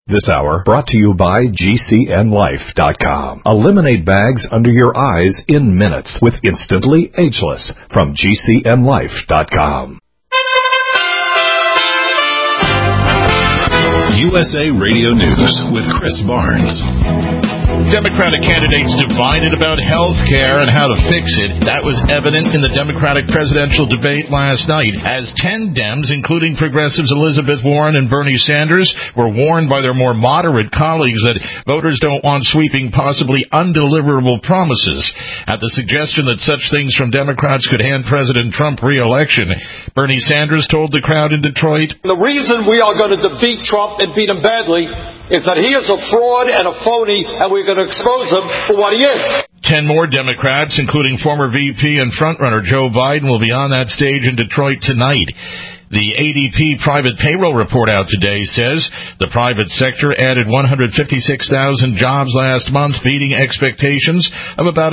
This hour brought to you by GCNLife.com. Eliminate bags under your eyes in minutes with Instantly Ageless from GCNLife.com. USA Radio News with Chris Barnes. Democratic candidates divided about health care and how to fix it. That was evident in the Democratic presidential debate last night, as 10 Dems, including progressives Elizabeth Warren and Bernie Sanders, were warned by their more moderate colleagues that voters don't want sweeping, possibly undeliverable promises. At the suggestion that such things from Democrats could hand President Trump re-election, Bernie Sanders told the crowd in Detroit, "The reason we are going to defeat Trump and beat him badly is that he is a fraud and a phony, and we're going to expose him for what he is." 10 more Democrats, including former VP and frontrunner Joe Biden, will be on that stage in Detroit tonight. The ADP private payroll report out today says the private sector added 156,000 jobs last month, beating expectations of about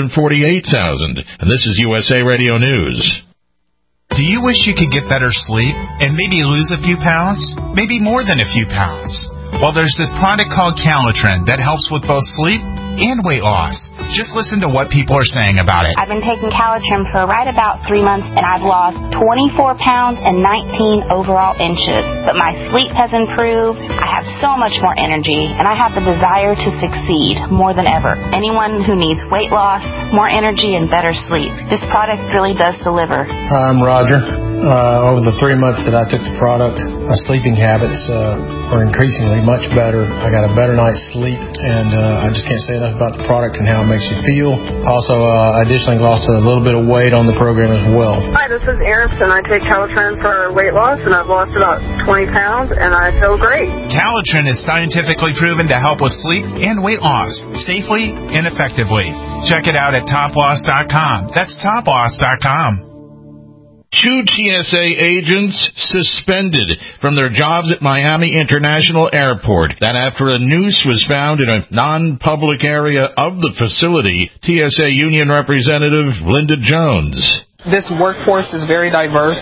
148,000. And this is USA Radio News. Do you wish you could get better sleep and maybe lose a few pounds? Maybe more than a few pounds? Well, there's this product called Calitrin that helps with both sleep and weight loss. Just listen to what people are saying about it. I've been taking Calitrin for right about 3 months, and I've lost 24 pounds and 19 overall inches. But my sleep has improved, I have so much more energy, and I have the desire to succeed more than ever. Anyone who needs weight loss, more energy, and better sleep, this product really does deliver. I'm Roger. Over the 3 months that I took the product, my sleeping habits are increasingly much better. I got a better night's sleep, and I just can't say enough about the product and how it makes you feel. Also, I additionally lost a little bit of weight on the program as well. Hi, this is Eris, and I take Calitrin for weight loss, and I've lost about 20 pounds, and I feel great. Calitrin is scientifically proven to help with sleep and weight loss safely and effectively. Check it out at toploss.com. That's toploss.com. 2 TSA agents suspended from their jobs at Miami International Airport. That after a noose was found in a non-public area of the facility. TSA Union Representative Linda Jones. This workforce is very diverse,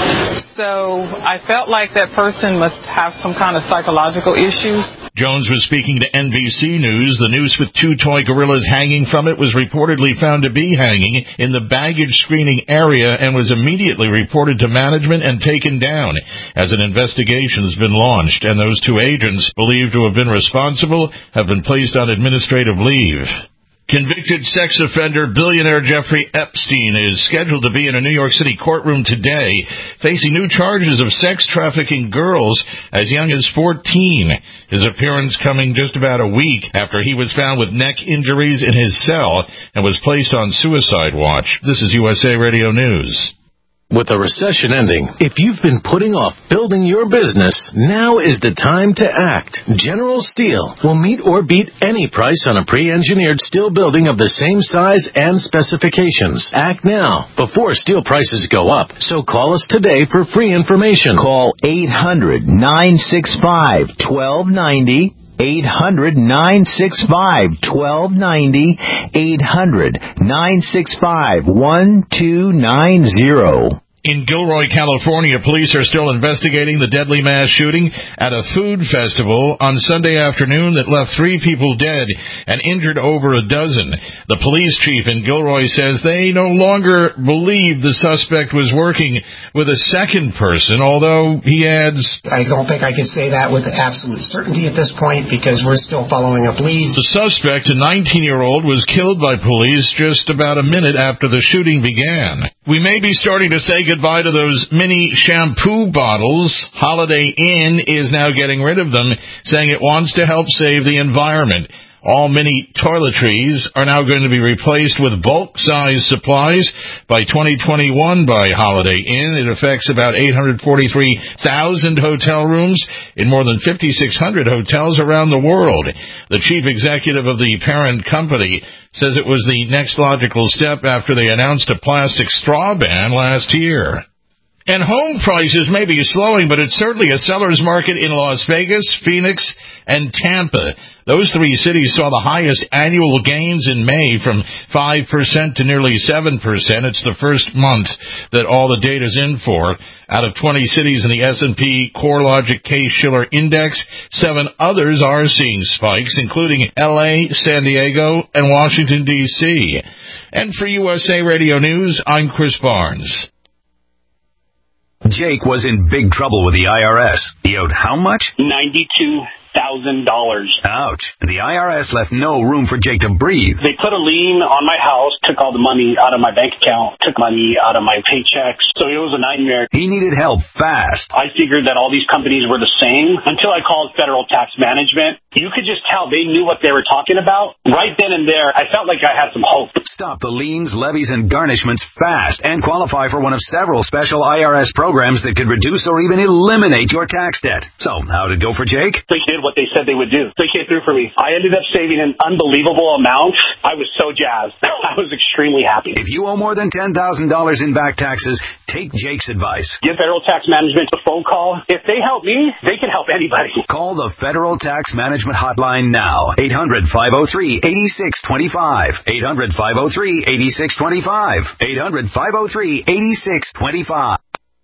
so I felt like that person must have some kind of psychological issues. Jones was speaking to NBC News. The noose with 2 toy gorillas hanging from it was reportedly found to be hanging in the baggage screening area and was immediately reported to management and taken down as an investigation has been launched, and those 2 agents believed to have been responsible have been placed on administrative leave. Convicted sex offender billionaire Jeffrey Epstein is scheduled to be in a New York City courtroom today, facing new charges of sex trafficking girls as young as 14. His appearance coming just about a week after he was found with neck injuries in his cell and was placed on suicide watch. This is USA Radio News. With the recession ending, if you've been putting off building your business, now is the time to act. General Steel will meet or beat any price on a pre-engineered steel building of the same size and specifications. Act now before steel prices go up. So call us today for free information. Call 800-965-1290. 800-965-1290, 800-965-1290. In Gilroy, California, police are still investigating the deadly mass shooting at a food festival on Sunday afternoon that left 3 people dead and injured over a dozen. The police chief in Gilroy says they no longer believe the suspect was working with a second person, although he adds, I don't think I can say that with absolute certainty at this point because we're still following up leads. The suspect, a 19-year-old, was killed by police just about a minute after the shooting began. We may be starting to say goodbye to those mini shampoo bottles. Holiday Inn is now getting rid of them, saying it wants to help save the environment. All mini toiletries are now going to be replaced with bulk-size supplies by 2021 by Holiday Inn. It affects about 843,000 hotel rooms in more than 5,600 hotels around the world. The chief executive of the parent company says it was the next logical step after they announced a plastic straw ban last year. And home prices may be slowing, but it's certainly a seller's market in Las Vegas, Phoenix, and Tampa. Those three cities saw the highest annual gains in May, from 5% to nearly 7%. It's the first month that all the data's in for. Out of 20 cities in the S&P CoreLogic Case-Shiller Index, 7 others are seeing spikes, including L.A., San Diego, and Washington, D.C. And for USA Radio News, I'm Chris Barnes. Jake was in big trouble with the IRS. He owed how much? $92,000. Ouch. The IRS left no room for Jake to breathe. They put a lien on my house, took all the money out of my bank account, took money out of my paychecks. So it was a nightmare. He needed help fast. I figured that all these companies were the same until I called Federal Tax Management. You could just tell they knew what they were talking about. Right then and there, I felt like I had some hope. Stop the liens, levies, and garnishments fast and qualify for one of several special IRS programs that could reduce or even eliminate your tax debt. So, how'd it go for Jake? They did what they said they would do. They came through for me. I ended up saving an unbelievable amount. I was so jazzed. I was extremely happy. If you owe more than $10,000 in back taxes, take Jake's advice. Give Federal Tax Management a phone call. If they help me, they can help anybody. Call the Federal Tax Management Hotline now. 800-503-8625. 800-503-8625. 800-503-8625.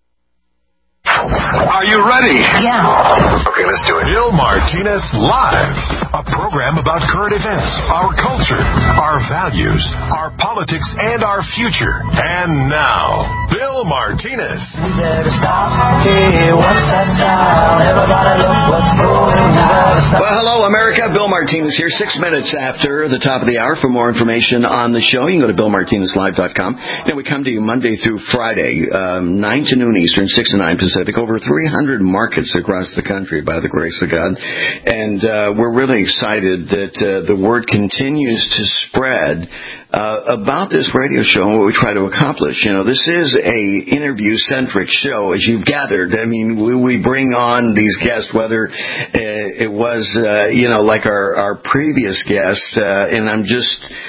Are you ready? Yeah. Okay, let's do it. Bill Martinez Live, a program about current events, our culture, our values, our politics, and our future. And now, Bill Martinez. We better stop. Hey, what's that sound? Everybody look what's going on. Well, hello, America. Bill Martinez here, 6 minutes after the top of the hour. For more information on the show, you can go to BillMartinezLive.com. And we come to you Monday through Friday, 9 to noon Eastern, 6 to 9 Pacific. Over 300 markets across the country, by the grace of God. And we're really excited that the word continues to spread about this radio show and what we try to accomplish. You know, this is a interview-centric show, as you've gathered. I mean, we bring on these guests, whether it was, like our previous guest, and I'm just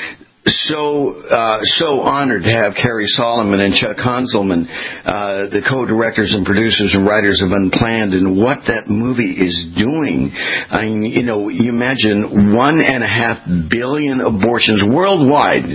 so honored to have Carrie Solomon and Chuck Hanselman, the co-directors and producers and writers of Unplanned, and what that movie is doing. I mean, you imagine 1.5 billion abortions worldwide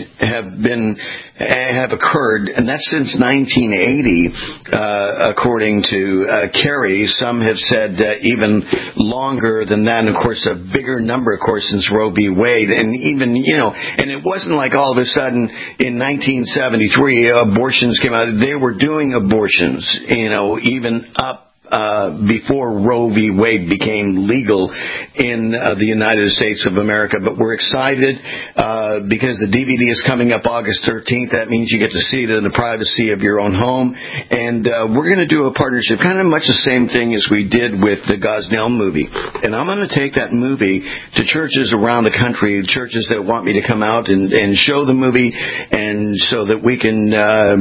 have occurred, and that's since 1980, according to Carrie. Some have said even longer than that, and of course a bigger number, of course, since Roe v. Wade. And even, and it wasn't like all of a sudden in 1973 abortions came out. They were doing abortions, even up before Roe v. Wade became legal in the United States of America. But we're excited because the DVD is coming up August 13th. That means you get to see it in the privacy of your own home. And we're going to do a partnership, kind of much the same thing as we did with the Gosnell movie. And I'm going to take that movie to churches around the country, churches that want me to come out and show the movie, and so that we can,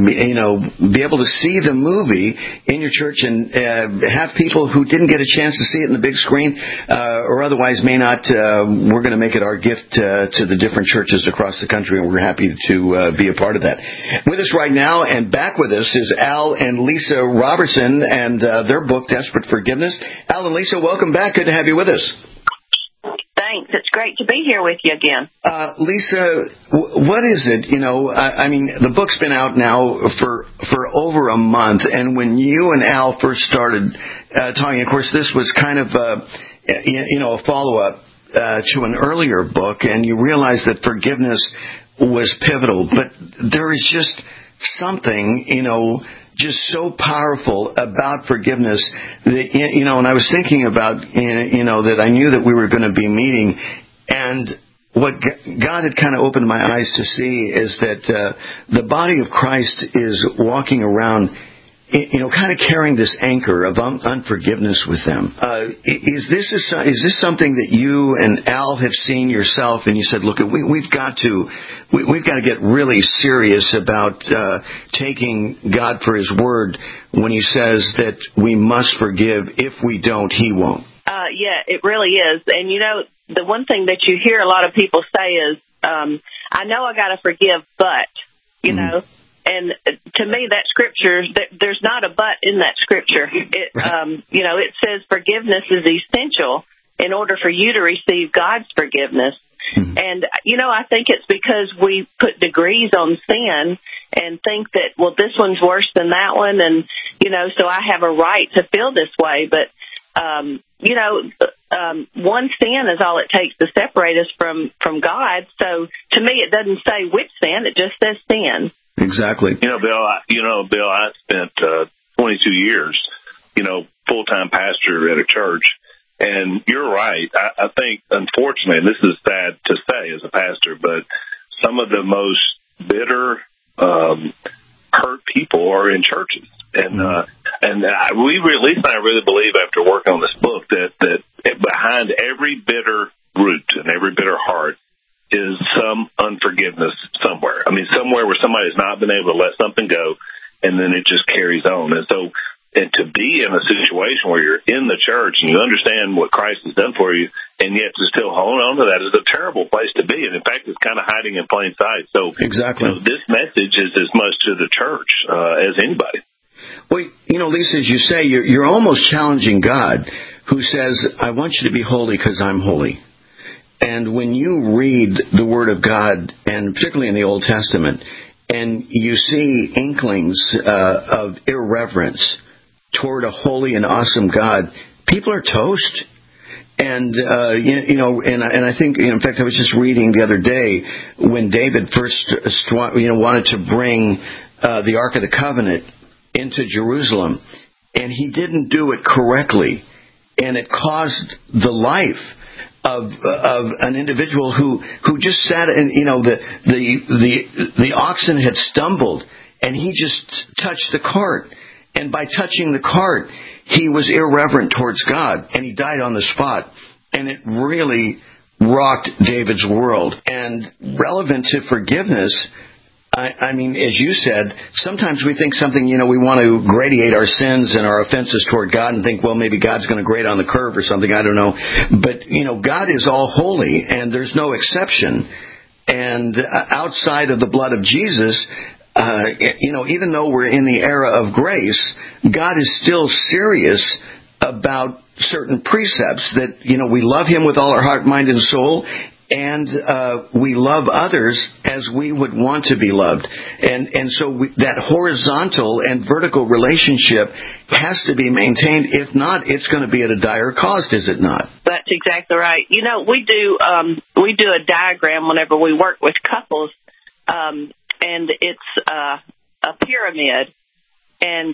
be able to see the movie in your church and have people who didn't get a chance to see it in the big screen or otherwise may not. We're going to make it our gift to the different churches across the country, and we're happy to be a part of that. With us right now and back with us is Al and Lisa Robertson and their book, Desperate Forgiveness. Al and Lisa, welcome back. Good to have you with us. Thanks. It's great to be here with you again. Lisa, what is it? I mean, the book's been out now for over a month, and when you and Al first started talking, of course, this was kind of a follow-up to an earlier book, and you realized that forgiveness was pivotal. But there is just something, just so powerful about forgiveness that, and I was thinking about, that I knew that we were going to be meeting, and what God had kind of opened my eyes to see is that the body of Christ is walking around, kind of carrying this anchor of unforgiveness with them. Is this something that you and Al have seen yourself, and you said, look, we've got to get really serious about taking God for His word when He says that we must forgive. If we don't, He won't. Yeah, it really is. And the one thing that you hear a lot of people say is, I know I got to forgive, but, And to me, that scripture, there's not a but in that scripture. It, it says forgiveness is essential in order for you to receive God's forgiveness. And, I think it's because we put degrees on sin and think that, well, this one's worse than that one. And, so I have a right to feel this way. But, one sin is all it takes to separate us from God. So to me, it doesn't say which sin. It just says sin. Exactly. Bill, I spent 22 years, full-time pastor at a church. And you're right. I think, unfortunately, and this is sad to say as a pastor, but some of the most bitter, hurt people are in churches. And at least I really believe after working on this book that behind every bitter root and every bitter heart is some unforgiveness somewhere. I mean, somewhere where somebody's not been able to let something go, and then it just carries on. And to be in a situation where you're in the church and you understand what Christ has done for you, and yet to still hold on to that is a terrible place to be. And in fact, it's kind of hiding in plain sight. So exactly, this message is as much to the church as anybody. Well, Lisa, as you say, you're almost challenging God, who says, "I want you to be holy because I'm holy." And when you read the Word of God, and particularly in the Old Testament, and you see inklings of irreverence toward a holy and awesome God, people are toast. And, and I think, in fact, I was just reading the other day when David first, wanted to bring the Ark of the Covenant into Jerusalem, and he didn't do it correctly. And it caused the life of an individual who just sat and, the oxen had stumbled, and he just touched the cart. And by touching the cart, he was irreverent towards God, and he died on the spot. And it really rocked David's world. And relevant to forgiveness, I mean, as you said, sometimes we think something, we want to gradiate our sins and our offenses toward God and think, well, maybe God's going to grade on the curve or something. I don't know. But, God is all holy, and there's no exception. And outside of the blood of Jesus, even though we're in the era of grace, God is still serious about certain precepts that, we love Him with all our heart, mind, and soul, and we love others as we would want to be loved. And so that horizontal and vertical relationship has to be maintained. If not, it's going to be at a dire cost, is it not? That's exactly right. We do a diagram whenever we work with couples, and it's a pyramid, and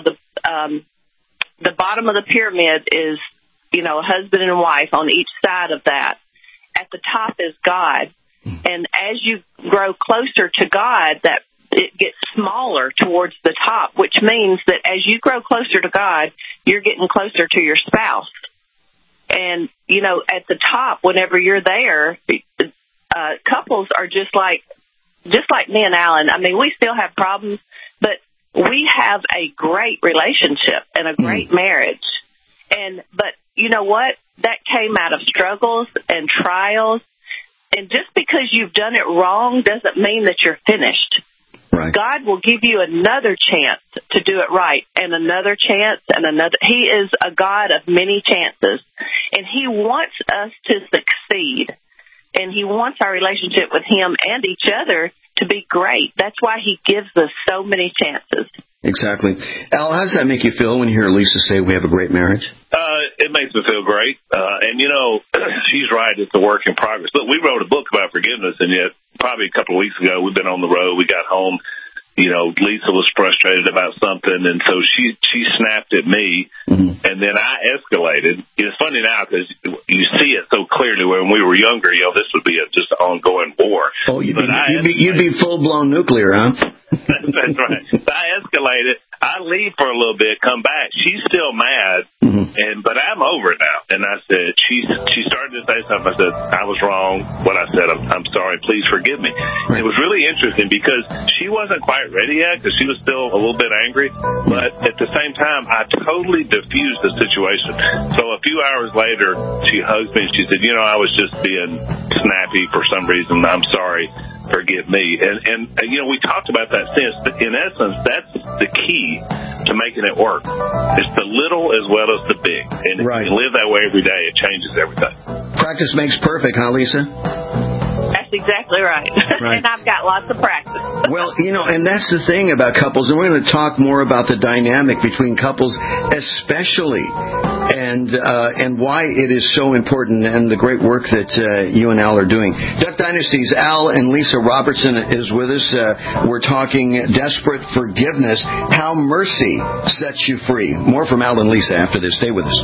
the bottom of the pyramid is a husband and wife on each side of that. At the top is God, and as you grow closer to God, that it gets smaller towards the top, which means that as you grow closer to God, you're getting closer to your spouse. And at the top, whenever you're there, couples are just like me and Alan. I mean, we still have problems, but we have a great relationship and a great marriage. But you know what? That came out of struggles and trials. And just because you've done it wrong doesn't mean that you're finished. Right. God will give you another chance to do it right, and another chance, and another. He is a God of many chances, and He wants us to succeed. And He wants our relationship with Him and each other to be great. That's why He gives us so many chances. Exactly. Al, how does that make you feel when you hear Lisa say we have a great marriage? It makes me feel great. And, she's right. It's a work in progress. Look, we wrote a book about forgiveness, and yet probably a couple of weeks ago, we've been on the road. We got home. Lisa was frustrated about something, and so she snapped at me, and then I escalated. It's funny now because you see it so clearly. When we were younger, this would be just an ongoing war. Oh, you'd be full-blown nuclear, huh? That's right. So I escalated. I leave for a little bit, come back. She's still mad, but I'm over it now. And I said, she started to say something. I said, I was wrong. What I said, I'm sorry. Please forgive me. Right. It was really interesting because she wasn't quite ready yet because she was still a little bit angry. But at the same time, I totally diffused the situation. So a few hours later, she hugged me and she said, I was just being snappy for some reason. I'm sorry. Forgive me. And we talked about that since. In essence, that's the key to making it work. It's the little as well as the big. And if you live that way every day, it changes everything. Practice makes perfect, huh, Lisa? That's exactly right. And I've got lots of practice. Well, and that's the thing about couples, and we're going to talk more about the dynamic between couples, especially, and why it is so important, and the great work that you and Al are doing. Duck Dynasty's Al and Lisa Robertson is with us. We're talking desperate forgiveness, how mercy sets you free. More from Al and Lisa after this. Stay with us.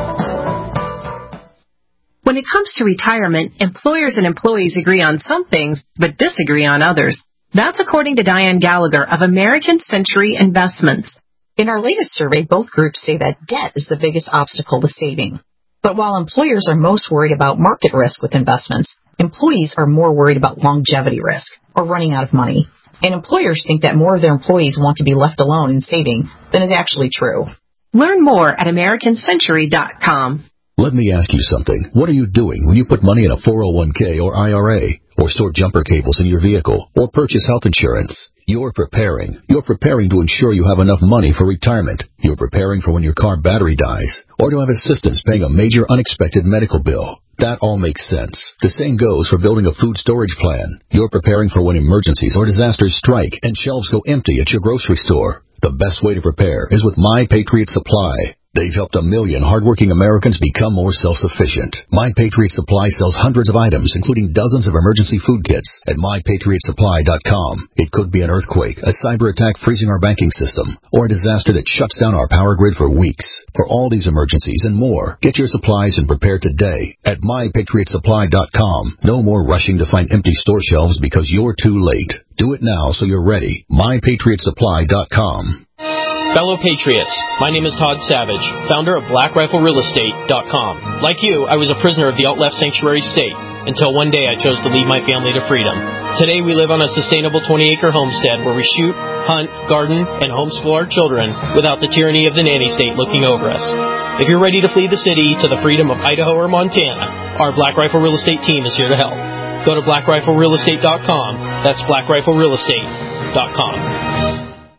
When it comes to retirement, employers and employees agree on some things, but disagree on others. That's according to Diane Gallagher of American Century Investments. In our latest survey, both groups say that debt is the biggest obstacle to saving. But while employers are most worried about market risk with investments, employees are more worried about longevity risk or running out of money. And employers think that more of their employees want to be left alone in saving than is actually true. Learn more at AmericanCentury.com. Let me ask you something. What are you doing when you put money in a 401k or IRA, or store jumper cables in your vehicle, or purchase health insurance? You're preparing. You're preparing to ensure you have enough money for retirement. You're preparing for when your car battery dies, or to have assistance paying a major unexpected medical bill. That all makes sense. The same goes for building a food storage plan. You're preparing for when emergencies or disasters strike and shelves go empty at your grocery store. The best way to prepare is with My Patriot Supply. They've helped 1 million hardworking Americans become more self-sufficient. My Patriot Supply sells hundreds of items, including dozens of emergency food kits at MyPatriotSupply.com. It could be an earthquake, a cyber attack freezing our banking system, or a disaster that shuts down our power grid for weeks. For all these emergencies and more, get your supplies and prepare today at MyPatriotSupply.com. No more rushing to find empty store shelves because you're too late. Do it now so you're ready. MyPatriotSupply.com. Fellow Patriots, my name is Todd Savage, founder of BlackRifleRealEstate.com. Like you, I was a prisoner of the Out-Left Sanctuary State until one day I chose to lead my family to freedom. Today we live on a sustainable 20-acre homestead where we shoot, hunt, garden, and homeschool our children without the tyranny of the nanny state looking over us. If you're ready to flee the city to the freedom of Idaho or Montana, our Black Rifle Real Estate team is here to help. Go to BlackRifleRealEstate.com. That's BlackRifleRealEstate.com.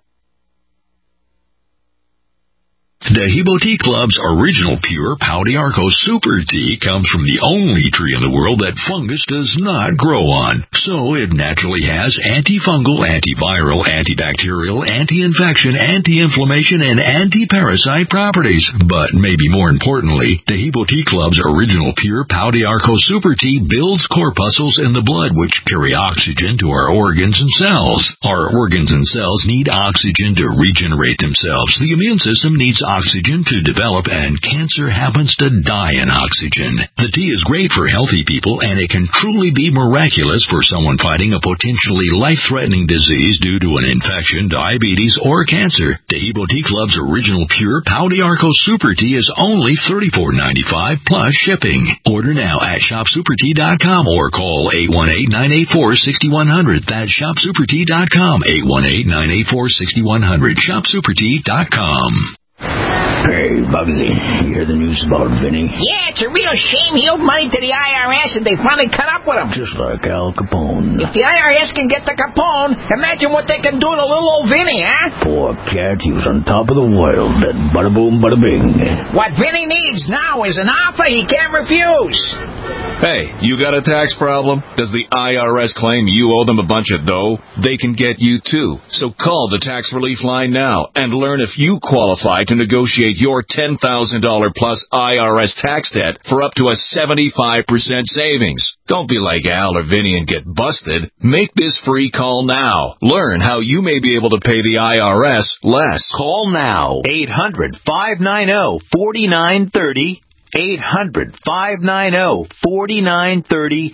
Dehibo Tea Club's original pure Pau d'Arco Super Tea comes from the only tree in the world that fungus does not grow on. So it naturally has antifungal, antiviral, antibacterial, anti-infection, anti-inflammation, and anti-parasite properties. But maybe more importantly, Dehibo Tea Club's original pure Pau d'Arco Super Tea builds corpuscles in the blood which carry oxygen to our organs and cells. Our organs and cells need oxygen to regenerate themselves. The immune system needs oxygen to develop, and cancer happens to die in oxygen. The tea is great for healthy people, and it can truly be miraculous for someone fighting a potentially life-threatening disease due to an infection, diabetes, or cancer. Dehibo Tea Club's original pure Pau d'Arco Super Tea is only $34.95 plus shipping. Order now at ShopSuperTea.com or call 818-984-6100. That's ShopSuperTea.com, 818-984-6100. ShopSuperTea.com. Hey, Bugsy, you hear the news about Vinny? Yeah, it's a real shame he owed money to the IRS and they finally cut up with him. Just like Al Capone. If the IRS can get the Capone, imagine what they can do to little old Vinny, huh? Poor cat, he was on top of the world. That bada boom, bada bing. What Vinny needs now is an offer he can't refuse. Hey, you got a tax problem? Does the IRS claim you owe them a bunch of dough? They can get you too. So call the Tax Relief Line now and learn if you qualify to negotiate your $10,000 plus IRS tax debt for up to a 75% savings. Don't be like Al or Vinny and get busted. Make this free call now. Learn how you may be able to pay the IRS less. Call now. 800-590-4930. 800-590-4930.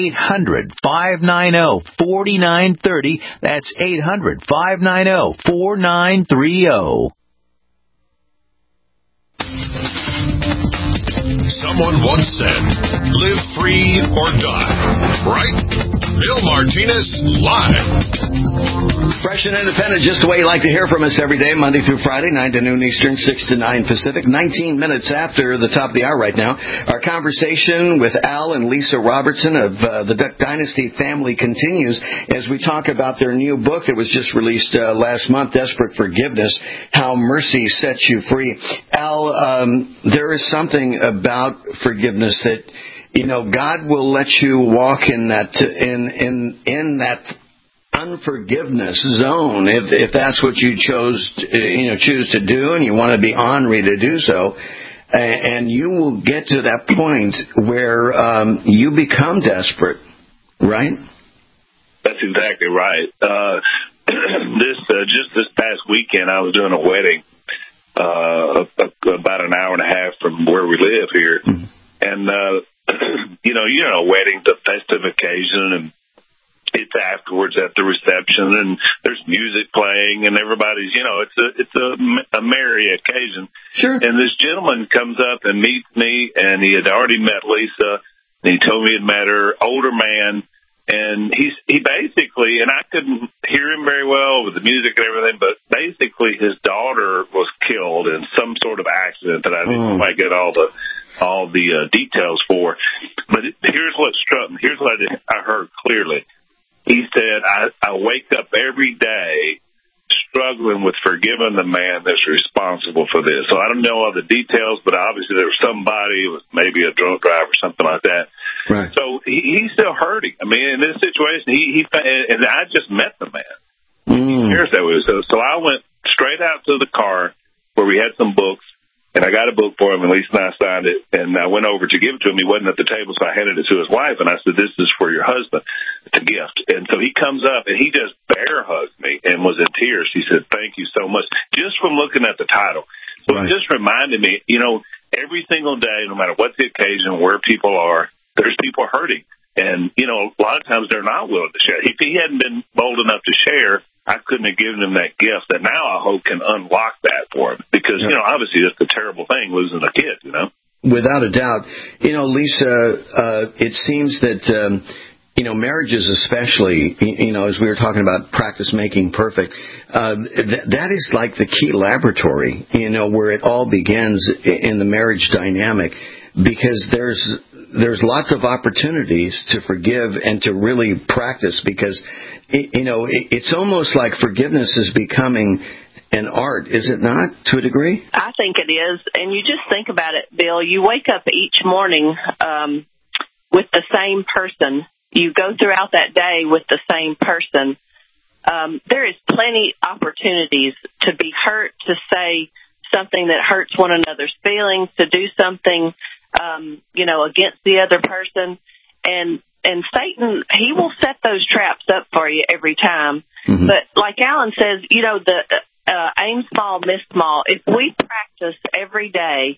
800-590-4930. That's 800-590-4930. Someone once said, live free or die. Right? Bill Martinez Live. Fresh and independent, just the way you like to hear from us every day, Monday through Friday, 9 to noon Eastern, 6 to 9 Pacific. 19 minutes after the top of the hour right now. Our conversation with Al and Lisa Robertson of the Duck Dynasty family continues as we talk about their new book that was just released last month, Desperate Forgiveness, How Mercy Sets You Free. Al, there is something about forgiveness that, you know, God will let you walk in that unforgiveness zone if that's what you choose to do, and you want to be ornery to do so, and you will get to that point where you become desperate, right? That's exactly right. Just this past weekend, I was doing a wedding about an hour and a half from where we live here, and you know, wedding's a festive occasion, and it's afterwards at the reception, and there's music playing, and everybody's, you know, it's a merry occasion. Sure. And this gentleman comes up and meets me, and he had already met Lisa, and he told me he'd met her, older man, and he basically, and I couldn't hear him very well with the music and everything, but basically his daughter was killed in some sort of accident that I didn't quite get all the details for. But here's what struck me. Here's what I heard clearly. He said, I wake up every day struggling with forgiving the man that's responsible for this. So I don't know all the details, but obviously there was somebody, maybe a drunk driver or something like that. Right. So he's still hurting. I mean, in this situation, and I just met the man. He cares that way. So I went straight out to the car where we had some books, and I got a book for him, and Lisa and I signed it, and I went over to give it to him. He wasn't at the table, so I handed it to his wife, and I said, this is for your husband. It's a gift. And so he comes up, and he just bear hugged me and was in tears. He said, thank you so much, just from looking at the title. So It just reminded me, you know, every single day, no matter what the occasion, where people are, there's people hurting. And, you know, a lot of times they're not willing to share. If he hadn't been bold enough to share, I couldn't have given him that gift that now I hope can unlock that for him. Because, you know, obviously it's a terrible thing losing a kid, you know. Without a doubt. You know, Lisa, it seems that, you know, marriages especially, you know, as we were talking about practice making perfect, that is like the key laboratory, you know, where it all begins in the marriage dynamic. Because there's lots of opportunities to forgive and to really practice, because, you know, it's almost like forgiveness is becoming an art, is it not, to a degree? I think it is. And you just think about it, Bill. You wake up each morning with the same person. You go throughout that day with the same person. There is plenty opportunities to be hurt, to say something that hurts one another's feelings, to do something you know, against the other person. And Satan, he will set those traps up for you every time. But like Alan says, you know, the aim small, miss small. If we practice every day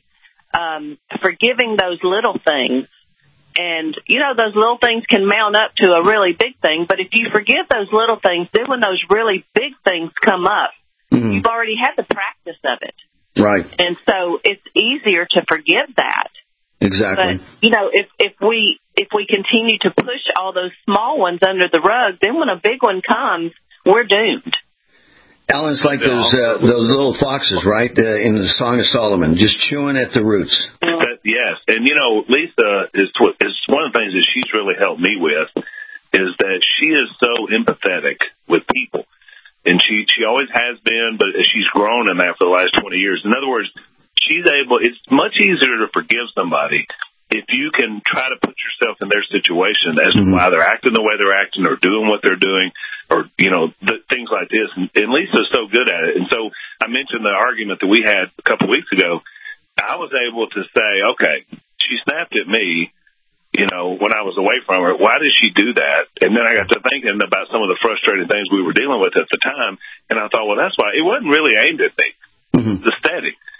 forgiving those little things, and, you know, those little things can mount up to a really big thing, but if you forgive those little things, then when those really big things come up, you've already had the practice of it. Right. And so it's easier to forgive that. Exactly. But, you know, if we continue to push all those small ones under the rug, then when a big one comes, we're doomed. Alan, it's like those little foxes, right, in the Song of Solomon, just chewing at the roots. Yes, and, you know, Lisa is one of the things that she's really helped me with is that she is so empathetic with people. And she always has been, but she's grown in that for the last 20 years. In other words, it's much easier to forgive somebody if you can try to put yourself in their situation as to why they're acting the way they're acting or doing what they're doing or, you know, things like this. And Lisa's so good at it. And so I mentioned the argument that we had a couple of weeks ago. I was able to say, okay, she snapped at me, you know, when I was away from her. Why did she do that? And then I got to thinking about some of the frustrating things we were dealing with at the time. And I thought, well, that's why it wasn't really aimed at me. It's aesthetic.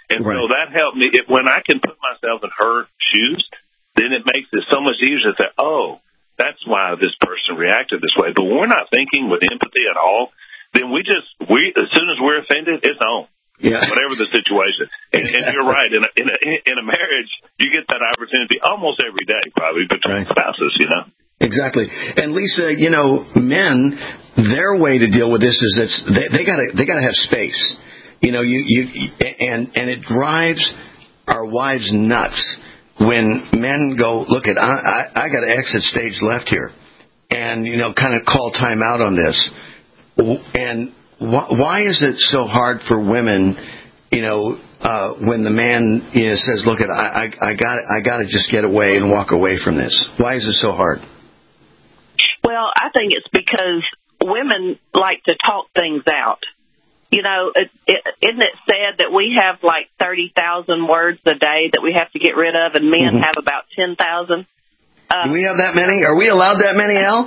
And so that helped me. When I can put myself in her shoes, then it makes it so much easier to say, oh, that's why this person reacted this way. But when we're not thinking with empathy at all, then we as soon as we're offended, it's on. Yeah. Whatever the situation. And you're right. In a marriage, you get that opportunity almost every day, probably, between spouses, you know. Exactly. And Lisa, you know, men, their way to deal with this is they gotta have space. You know, and it drives our wives nuts when men go, look at, I got to exit stage left here, and, you know, kind of call time out on this. And why is it so hard for women, you know, when the man, you know, says, look at, I got to just get away and walk away from this? Why is it so hard? Well, I think it's because women like to talk things out. You know, isn't it sad that we have like 30,000 words a day that we have to get rid of, and men have about 10,000? Do we have that many? Are we allowed that many, Al?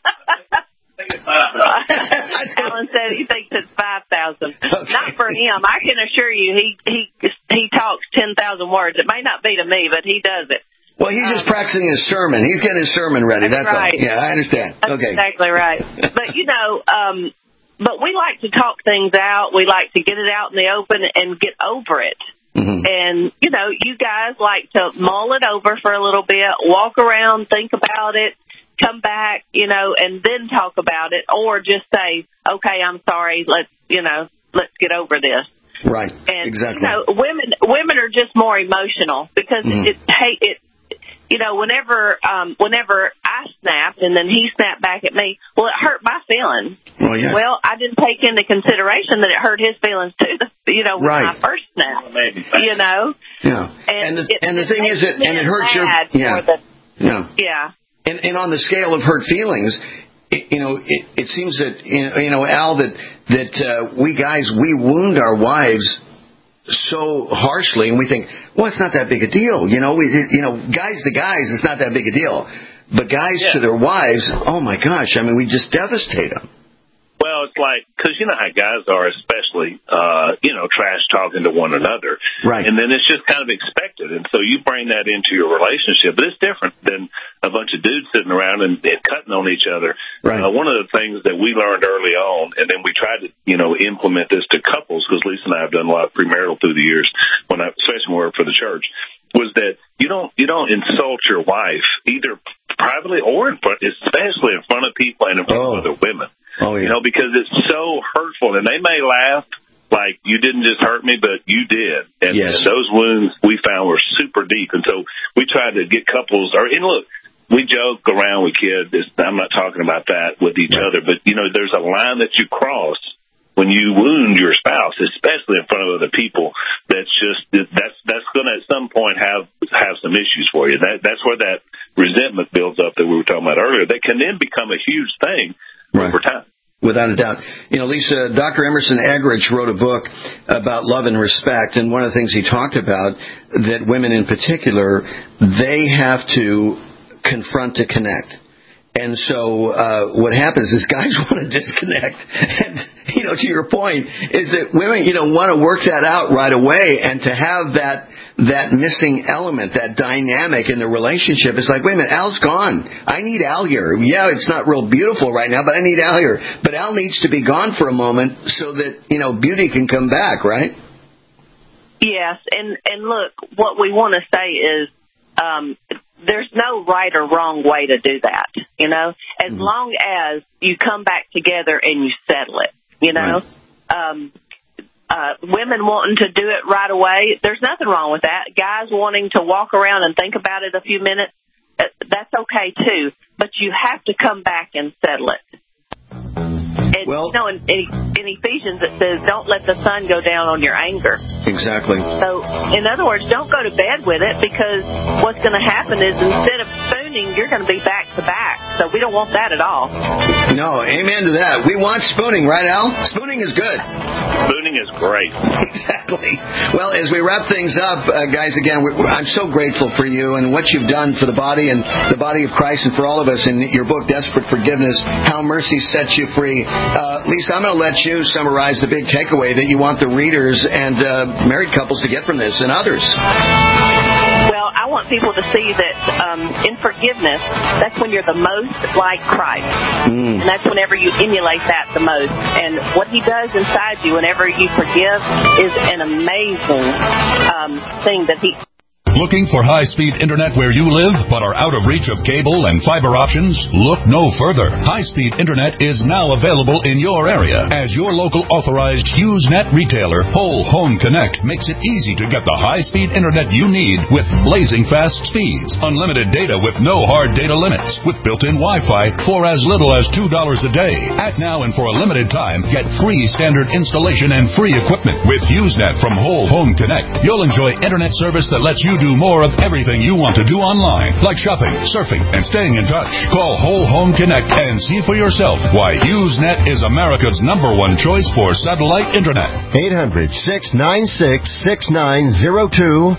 Alan said he thinks it's 5,000. Okay. Not for him. I can assure you he talks 10,000 words. It may not be to me, but he does it. Well, he's just practicing his sermon. He's getting his sermon ready. That's right. all. Yeah, I understand. That's okay. Exactly right. But, you know, but we like to talk things out. We like to get it out in the open and get over it. Mm-hmm. And, you know, you guys like to mull it over for a little bit, walk around, think about it, come back, you know, and then talk about it, or just say, okay, I'm sorry, let's get over this. Right. And, exactly. You know, women are just more emotional because you know, whenever I snapped and then he snapped back at me, well, it hurt my feelings. Well, yeah. Well, I didn't take into consideration that it hurt his feelings too. You know, when I first snapped. You know. Yeah. And the thing is, it hurts your yeah. And on the scale of hurt feelings, it seems that you know, Al, that we guys, we wound our wives so harshly, and we think, well, it's not that big a deal. You know, guys to guys, it's not that big a deal. But guys to their wives, oh my gosh, I mean, we just devastate them. Well, it's like, because you know how guys are, especially, trash talking to one another. Right. And then it's just kind of expected. And so you bring that into your relationship. But it's different than a bunch of dudes sitting around and cutting on each other. Right. One of the things that we learned early on, and then we tried to, implement this to couples, because Lisa and I have done a lot of premarital through the years, especially when we worked for the church, was that you don't insult your wife, either privately or in front, especially in front of people and in front of other women. Oh, yeah. Because it's so hurtful. And they may laugh like, you didn't just hurt me, but you did. And, and those wounds we found were super deep. And so we tried to get couples, and look, we joke around with kids. I'm not talking about that with each other, but, there's a line that you cross when you wound your spouse, especially in front of other people. That's going to at some point have some issues for you. That's where that resentment builds up that we were talking about earlier. That can then become a huge thing over time. Without a doubt. Lisa, Dr. Emerson Eggerichs wrote a book about love and respect, and one of the things he talked about, that women in particular, they have to confront to connect. And so what happens is guys want to disconnect. And, to your point, is that women, want to work that out right away, and to have that missing element, that dynamic in the relationship. It's like, wait a minute, Al's gone. I need Al here. Yeah, it's not real beautiful right now, but I need Al here. But Al needs to be gone for a moment so that, beauty can come back, right? Yes, and look, what we want to say is there's no right or wrong way to do that, as long as you come back together and you settle it, Right. Women wanting to do it right away, there's nothing wrong with that. Guys wanting to walk around and think about it a few minutes, that's okay too. But you have to come back and settle it. And, in Ephesians it says, don't let the sun go down on your anger. Exactly. So, in other words, don't go to bed with it, because what's going to happen is, instead of spooning spooning, you're going to be back to back. So we don't want that at all. No, amen to that. We want spooning, right, Al? Spooning is good. Spooning is great. Exactly. Well, as we wrap things up, guys, again, I'm so grateful for you and what you've done for the body and the body of Christ and for all of us in your book, Desperate Forgiveness, How Mercy Sets You Free. Lisa, I'm going to let you summarize the big takeaway that you want the readers and married couples to get from this and others. Well, I want people to see that in forgiveness, that's when you're the most like Christ. And that's whenever you emulate that the most. And what he does inside you whenever you forgive is an amazing thing that he... Looking for high-speed internet where you live but are out of reach of cable and fiber options? Look no further. High-speed internet is now available in your area. As your local authorized HughesNet retailer, Whole Home Connect makes it easy to get the high-speed internet you need with blazing fast speeds, unlimited data with no hard data limits, with built-in Wi-Fi for as little as $2 a day. Act now and for a limited time, get free standard installation and free equipment with HughesNet from Whole Home Connect. You'll enjoy internet service that lets you do more of everything you want to do online, like shopping, surfing, and staying in touch. Call Whole Home Connect and see for yourself why HughesNet is America's #1 choice for satellite internet. 800-696-6902.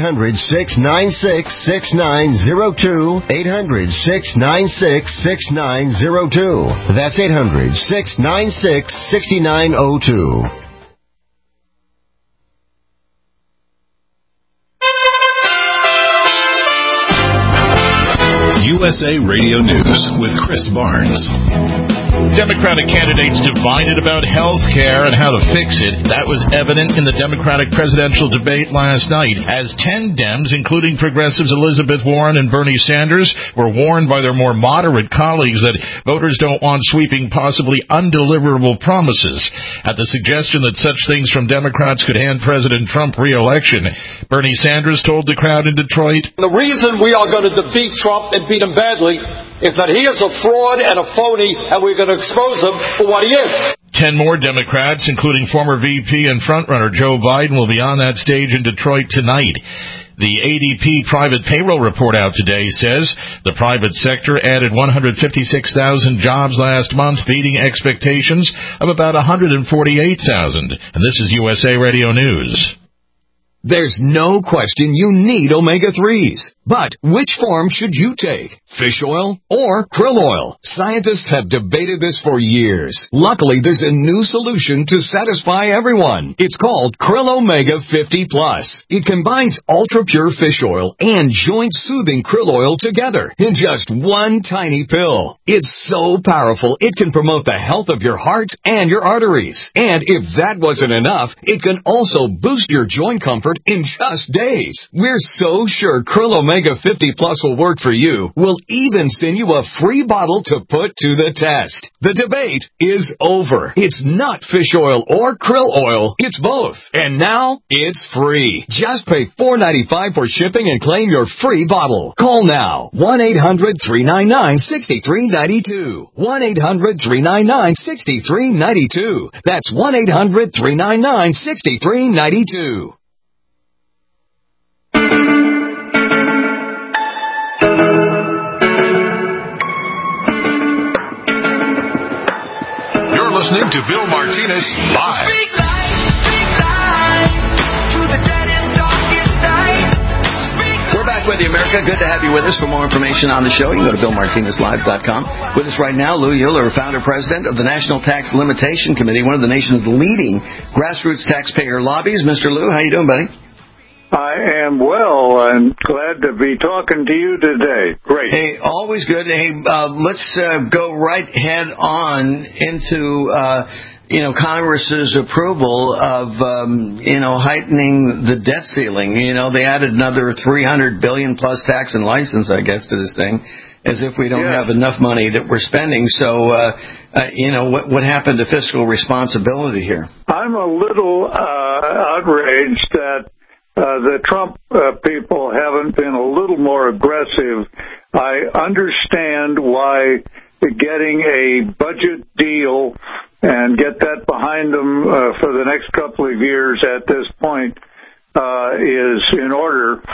800-696-6902. 800-696-6902. That's 800-696-6902. USA Radio News with Chris Barnes. Democratic candidates divided about health care and how to fix it. That was evident in the Democratic presidential debate last night, as 10 Dems, including progressives Elizabeth Warren and Bernie Sanders, were warned by their more moderate colleagues that voters don't want sweeping, possibly undeliverable promises. At the suggestion that such things from Democrats could hand President Trump re-election, Bernie Sanders told the crowd in Detroit, "The reason we are going to defeat Trump and beat him badly is that he is a fraud and a phony, and we're going to expose him for what he is." 10 more Democrats, including former VP and frontrunner Joe Biden, will be on that stage in Detroit tonight. The ADP private payroll report out today says the private sector added 156,000 jobs last month, beating expectations of about 148,000. And this is USA Radio News. There's no question you need omega-3s. But which form should you take? Fish oil or krill oil? Scientists have debated this for years. Luckily, there's a new solution to satisfy everyone. It's called Krill Omega 50 Plus. It combines ultra-pure fish oil and joint-soothing krill oil together in just one tiny pill. It's so powerful, it can promote the health of your heart and your arteries. And if that wasn't enough, it can also boost your joint comfort in just days. We're so sure Krill Omega 50 Plus will work for you. We'll even send you a free bottle to put to the test. The debate is over. It's not fish oil or krill oil. It's both. And now it's free. Just pay $4.95 for shipping and claim your free bottle. Call now. 1-800-399-6392. 1-800-399-6392. That's 1-800-399-6392. You're listening to Bill Martinez Live. We're back with you, America. Good to have you with us. For more information on the show, you can go to BillMartinezLive.com. With us right now, Lou Euler, founder-president of the National Tax Limitation Committee, one of the nation's leading grassroots taxpayer lobbies. Mr. Lou, how you doing, buddy? I am well. I'm glad to be talking to you today. Great. Hey, always good. Hey, let's go right head on into Congress's approval of heightening the debt ceiling. They added another $300 billion plus tax and license, I guess, to this thing, as if we don't have enough money that we're spending. So, what happened to fiscal responsibility here? I'm a little outraged that the Trump people haven't been a little more aggressive. I understand why getting a budget deal and get that behind them for the next couple of years at this point is in order.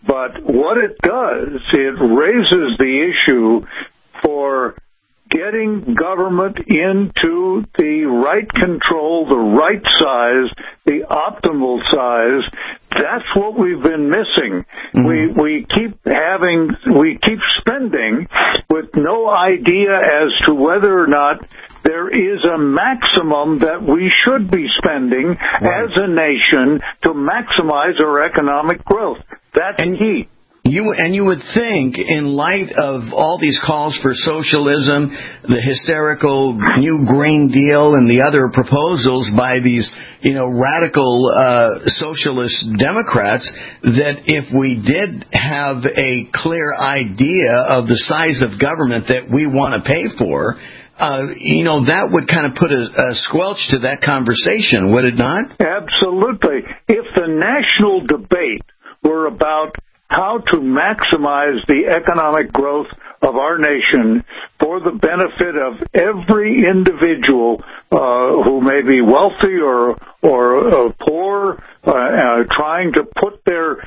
But what it does, it raises the issue for getting government into the right control, the right size, the optimal size. That's what we've been missing. We keep spending with no idea as to whether or not there is a maximum that we should be spending as a nation to maximize our economic growth. That's key. You would think, in light of all these calls for socialism, the hysterical New Green Deal, and the other proposals by these, radical socialist Democrats, that if we did have a clear idea of the size of government that we want to pay for, that would kind of put a squelch to that conversation, would it not? Absolutely. If the national debate were about how to maximize the economic growth of our nation for the benefit of every individual who may be wealthy or poor, trying to put their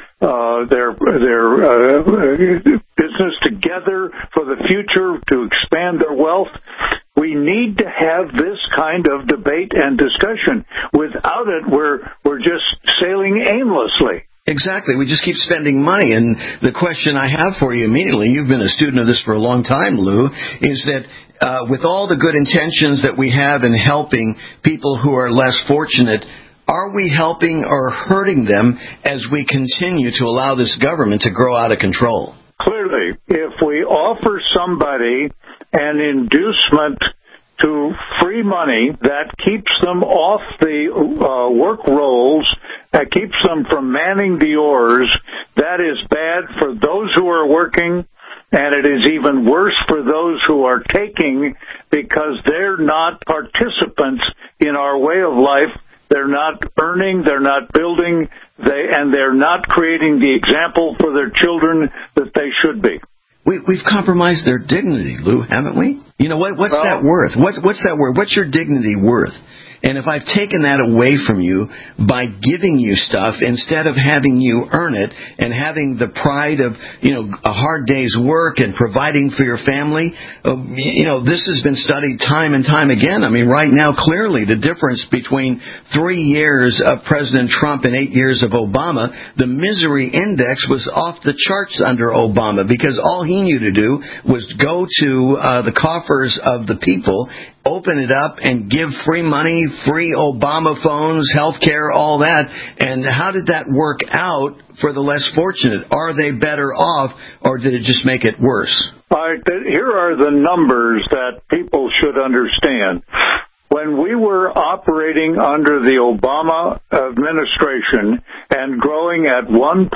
business together for the future to expand their wealth. We need to have this kind of debate and discussion. Without it, we're just sailing aimlessly. Exactly. We just keep spending money. And the question I have for you immediately, you've been a student of this for a long time, Lou, is that with all the good intentions that we have in helping people who are less fortunate, are we helping or hurting them as we continue to allow this government to grow out of control? Clearly, if we offer somebody an inducement to free money that keeps them off the work rolls, that keeps them from manning the oars, that is bad for those who are working, and it is even worse for those who are taking, because they're not participants in our way of life. They're not earning, they're not building, and they're not creating the example for their children that they should be. We've compromised their dignity, Lou, haven't we? What's that worth? What's that worth? What's your dignity worth? And if I've taken that away from you by giving you stuff instead of having you earn it and having the pride of, a hard day's work and providing for your family, this has been studied time and time again. I mean, right now, clearly the difference between 3 years of President Trump and 8 years of Obama, the misery index was off the charts under Obama, because all he knew to do was go to the coffers of the people, open it up and give free money, free Obama phones, health care, all that. And how did that work out for the less fortunate? Are they better off, or did it just make it worse? All right, here are the numbers that people should understand. When we were operating under the Obama administration and growing at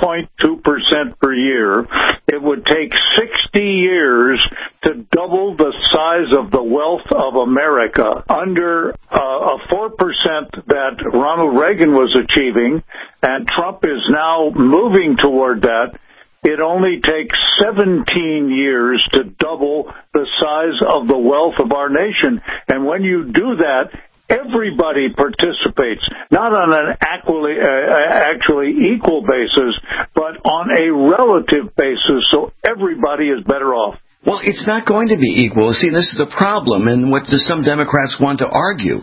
1.2% per year, it would take 60 years to double the size of the wealth of America. Under a 4% that Ronald Reagan was achieving, and Trump is now moving toward that, it only takes 17 years to double the size of the wealth of our nation. And when you do that, everybody participates, not on an actually equal basis, but on a relative basis, so everybody is better off. Well, it's not going to be equal. See, this is the problem, and what some Democrats want to argue.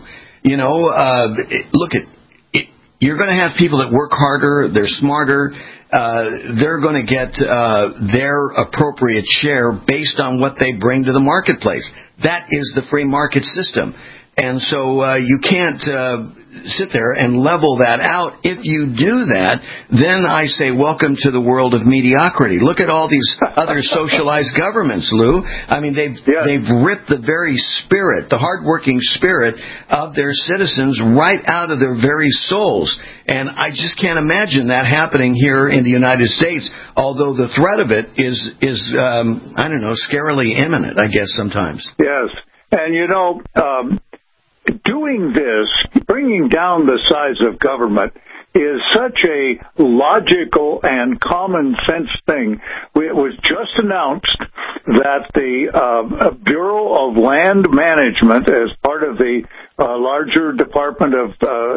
Look, you're going to have people that work harder, they're smarter, they're going to get their appropriate share based on what they bring to the marketplace. That is the free market system. And so you can't sit there and level that out. If you do that, then I say welcome to the world of mediocrity. Look at all these other socialized governments, Lou. I mean, they've ripped the very spirit, the hardworking spirit of their citizens right out of their very souls. And I just can't imagine that happening here in the United States, although the threat of it is I don't know, scarily imminent, I guess, sometimes. Yes. And, doing this, bringing down the size of government, is such a logical and common sense thing. It was just announced that the Bureau of Land Management, as part of the larger department of,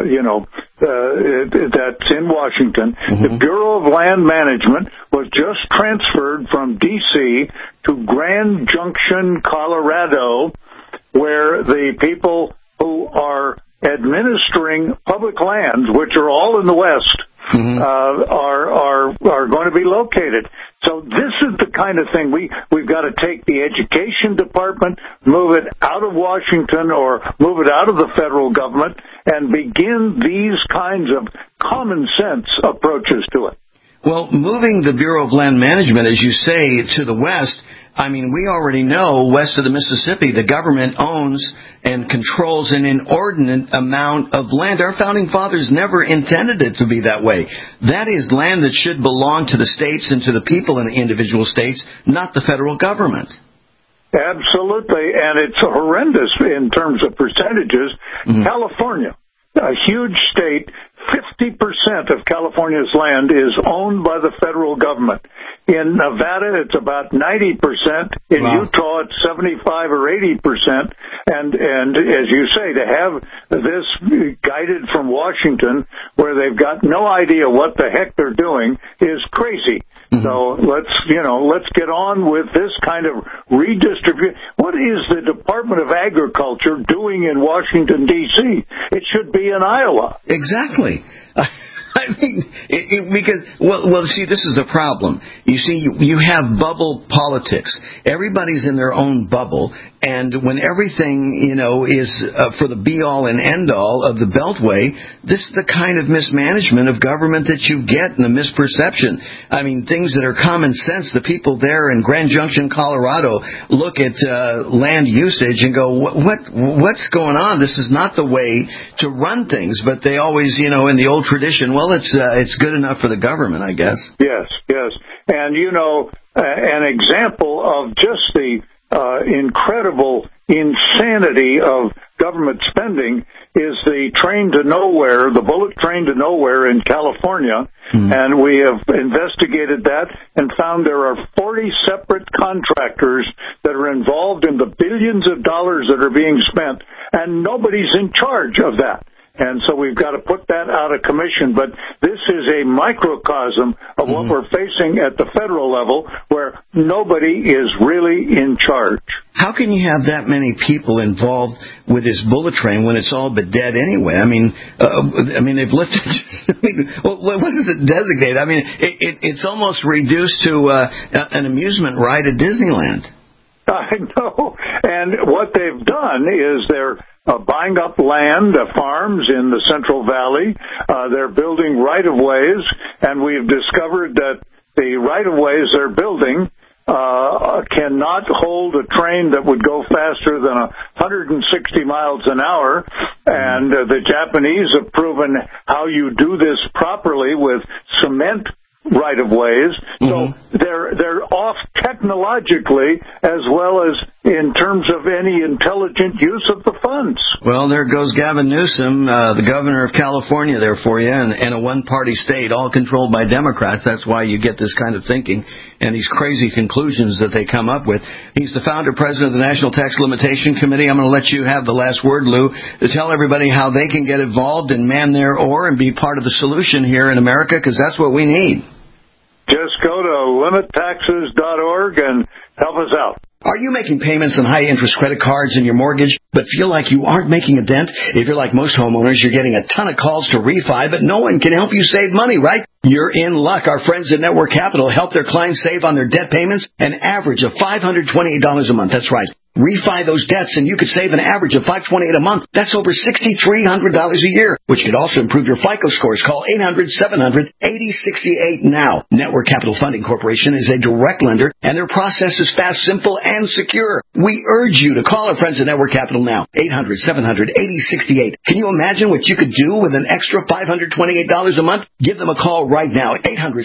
that's in Washington, the Bureau of Land Management was just transferred from D.C. to Grand Junction, Colorado, where the people who are administering public lands, which are all in the West, are going to be located. So this is the kind of thing we've got to take the education department, move it out of Washington or move it out of the federal government, and begin these kinds of common sense approaches to it. Well, moving the Bureau of Land Management, as you say, to the west, I mean, we already know west of the Mississippi, the government owns and controls an inordinate amount of land. Our founding fathers never intended it to be that way. That is land that should belong to the states and to the people in the individual states, not the federal government. Absolutely, and it's horrendous in terms of percentages. California, a huge state, 50% of California's land is owned by the federal government. In Nevada, it's about 90%. In Utah, it's 75 or 80%. And as you say, to have this guided from Washington, where they've got no idea what the heck they're doing, is crazy. So let's get on with this kind of redistribution. What is the Department of Agriculture doing in Washington, D.C.? It should be in Iowa. Exactly. I mean, see, this is the problem. You see, you have bubble politics. Everybody's in their own bubble, and when everything, is for the be-all and end-all of the Beltway, this is the kind of mismanagement of government that you get and the misperception. I mean, things that are common sense. The people there in Grand Junction, Colorado, look at land usage and go, what's going on? This is not the way to run things. But they always, in the old tradition, well, it's good enough for the government, I guess. Yes. And, an example of just the incredible insanity of government spending is the train to nowhere, the bullet train to nowhere in California. And we have investigated that and found there are 40 separate contractors that are involved in the billions of dollars that are being spent, and nobody's in charge of that. And so we've got to put that out of commission. But this is a microcosm of what we're facing at the federal level, where nobody is really in charge. How can you have that many people involved with this bullet train when it's all but dead anyway? I mean, they've lifted. What does it designate? I mean, it's almost reduced to an amusement ride at Disneyland. I know. And what they've done is they're buying up land, farms in the Central Valley. They're building right-of-ways, and we've discovered that the right-of-ways they're building cannot hold a train that would go faster than 160 miles an hour. And the Japanese have proven how you do this properly with cement right-of-ways. So they're off technologically as well as in terms of any intelligent use of the funds. Well, there goes Gavin Newsom, the governor of California there for you, and a one-party state, all controlled by Democrats. That's why you get this kind of thinking and these crazy conclusions that they come up with. He's the founder, president of the National Tax Limitation Committee. I'm going to let you have the last word, Lou, to tell everybody how they can get involved and man their oar and be part of the solution here in America, because that's what we need. Just go to limittaxes.org and help us out. Are you making payments on high-interest credit cards in your mortgage, but feel like you aren't making a dent? If you're like most homeowners, you're getting a ton of calls to refi, but no one can help you save money, right? You're in luck. Our friends at Network Capital help their clients save on their debt payments an average of $528 a month. That's right. Refi those debts, and you could save an average of $528 a month. That's over $6,300 a year, which could also improve your FICO scores. Call 800-700-8068 now. Network Capital Funding Corporation is a direct lender, and their process is fast, simple, and secure. We urge you to call our friends at Network Capital now. 800-700-8068. Can you imagine what you could do with an extra $528 a month? Give them a call right now.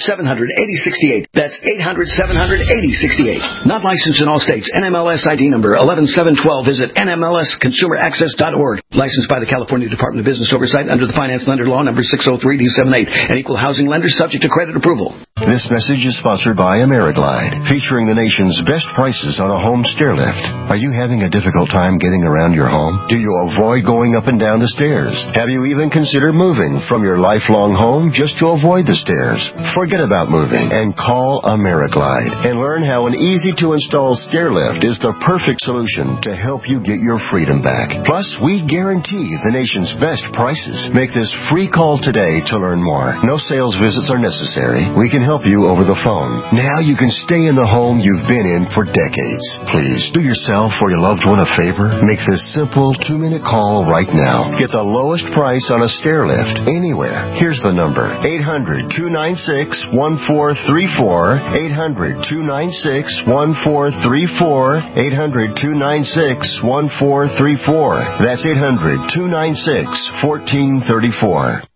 800-700-8068. That's 800-700-8068. Not licensed in all states. NMLS ID number 11712. Visit NMLSConsumerAccess.org. Licensed by the California Department of Business Oversight under the Finance Lender Law number 603D78. An equal housing lender subject to credit approval. This message is sponsored by AmeriGlide, featuring the nation's best prices on a home stair lift. Are you having a difficult time getting around your home? Do you avoid going up and down the stairs? Have you even considered moving from your lifelong home just to avoid the stairs? Forget about moving and call AmeriGlide and learn how an easy-to-install stair lift is the perfect solution to help you get your freedom back. Plus, we guarantee the nation's best prices. Make this free call today to learn more. No sales visits are necessary. We can help you over the phone. Now you can stay in the home you've been in for decades. Please do yourself or your loved one a favor. Make this simple 2-minute call right now. Get the lowest price on a stair lift anywhere. Here's the number: 800-296-1434. 800-296-1434. 800-296-1434. That's 800-296-1434.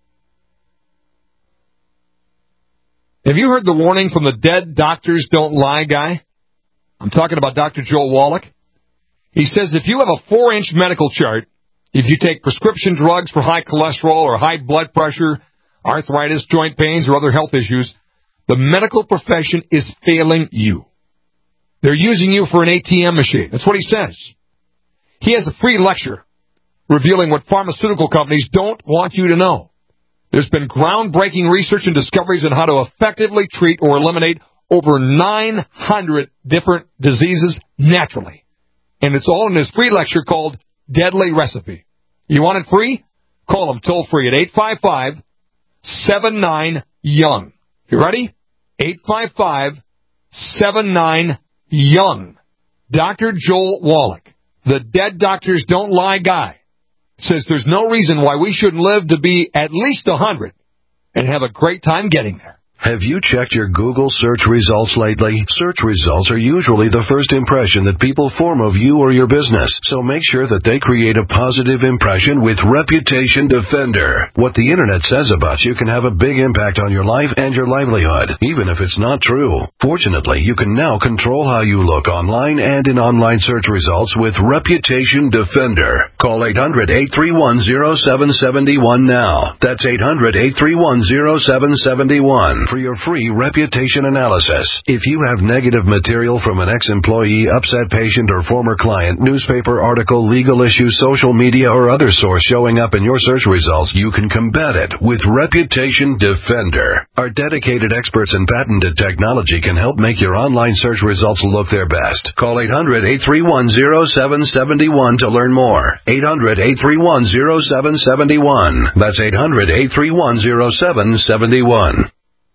Have you heard the warning from the Dead Doctors Don't Lie guy? I'm talking about Dr. Joel Wallach. He says if you have a 4-inch medical chart, if you take prescription drugs for high cholesterol or high blood pressure, arthritis, joint pains, or other health issues, the medical profession is failing you. They're using you for an ATM machine. That's what he says. He has a free lecture revealing what pharmaceutical companies don't want you to know. There's been groundbreaking research and discoveries on how to effectively treat or eliminate over 900 different diseases naturally. And it's all in his free lecture called Deadly Recipe. You want it free? Call him toll-free at 855-79-YOUNG. You ready? 855-79-YOUNG. Dr. Joel Wallach, the Dead Doctors Don't Lie guy, says there's no reason why we shouldn't live to be at least 100 and have a great time getting there. Have you checked your Google search results lately? Search results are usually the first impression that people form of you or your business, so make sure that they create a positive impression with Reputation Defender. What the Internet says about you can have a big impact on your life and your livelihood, even if it's not true. Fortunately, you can now control how you look online and in online search results with Reputation Defender. Call 800-831-0771 now. That's 800-831-0771. for your free reputation analysis. If you have negative material from an ex-employee, upset patient, or former client, newspaper article, legal issue, social media, or other source showing up in your search results, you can combat it with Reputation Defender. Our dedicated experts in patented technology can help make your online search results look their best. Call 800-831-0771 to learn more. 800-831-0771. That's 800-831-0771.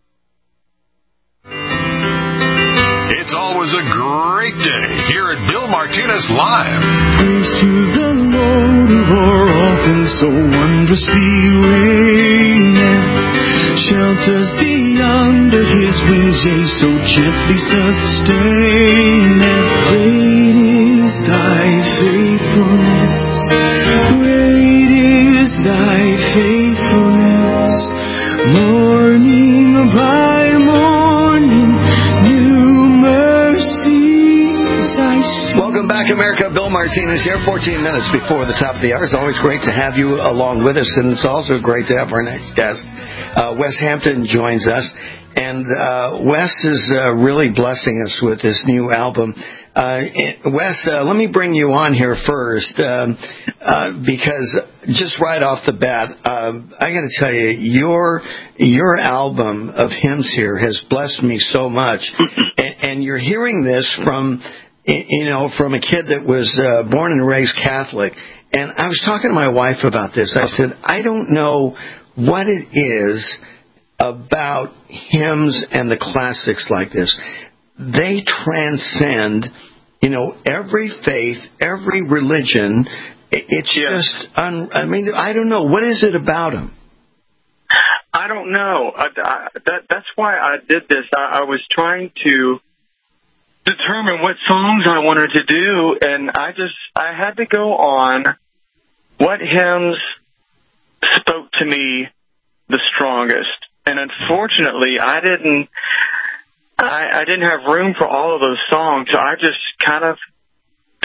It's always a great day here at Bill Martinez Live. Praise to the Lord who often so wondrously reigneth, shelters thee under his wings, yea, so gently sustaineth. Great is thy faithfulness, great is thy faithfulness, morning by morning, new mercies I see. Welcome back, America. Bill Martinez here, 14 minutes before the top of the hour. It's always great to have you along with us, and it's also great to have our next guest. Wes Hampton joins us, and Wes is really blessing us with this new album. Wes, let me bring you on here first, because just right off the bat, I got to tell you, your album of hymns here has blessed me so much, and you're hearing this from a kid that was born and raised Catholic. And I was talking to my wife about this. I said, I don't know what it is about hymns and the classics like this. They transcend, every faith, every religion. It's just, I don't know. What is it about them? I don't know. That's why I did this. I was trying to determine what songs I wanted to do, and I had to go on what hymns spoke to me the strongest. And unfortunately, I didn't have room for all of those songs, so I just kind of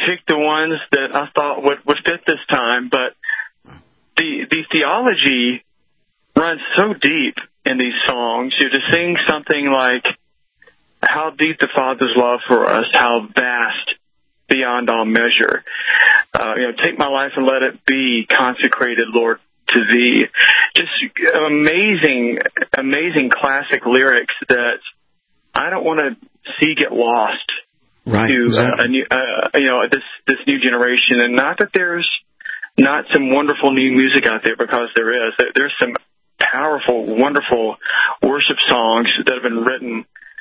picked the ones that I thought would fit this time, but the theology runs so deep in these songs. To sing something like how deep the Father's love for us, how vast beyond all measure. Take my life and let it be consecrated, Lord, to Thee. Just amazing classic lyrics that I don't want to see get lost to this new generation. And not that there's not some wonderful new music out there, because there is. There's some powerful, wonderful worship songs that have been written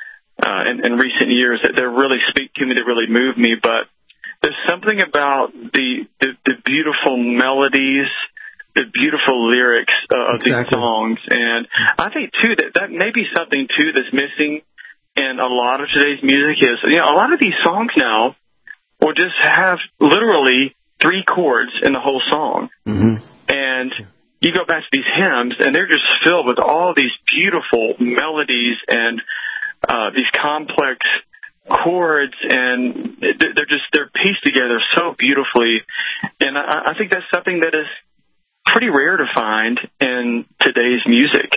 in recent years that really speak to me, that really move me. But there's something about the beautiful melodies, the beautiful lyrics of these songs. And I think, too, that may be something, too, that's missing in a lot of today's music is, a lot of these songs now will just have literally 3 chords in the whole song. Mm-hmm. And you go back to these hymns, and they're just filled with all these beautiful melodies and these complex chords, and they're pieced together so beautifully. And I think that's something that is pretty rare to find in today's music.